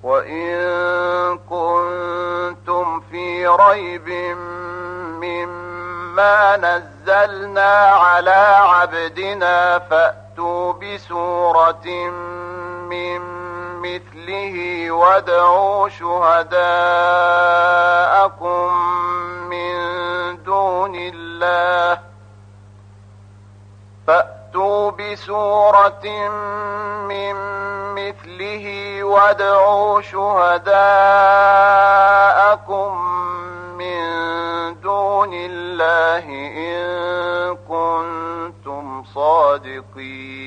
وإن كنتم في ريب مما نزلنا على عبدنا فأتوا بسورة من مثله وادعوا شهداءكم من دون الله وادعوا شهداءكم من دون الله إن كنتم صادقين.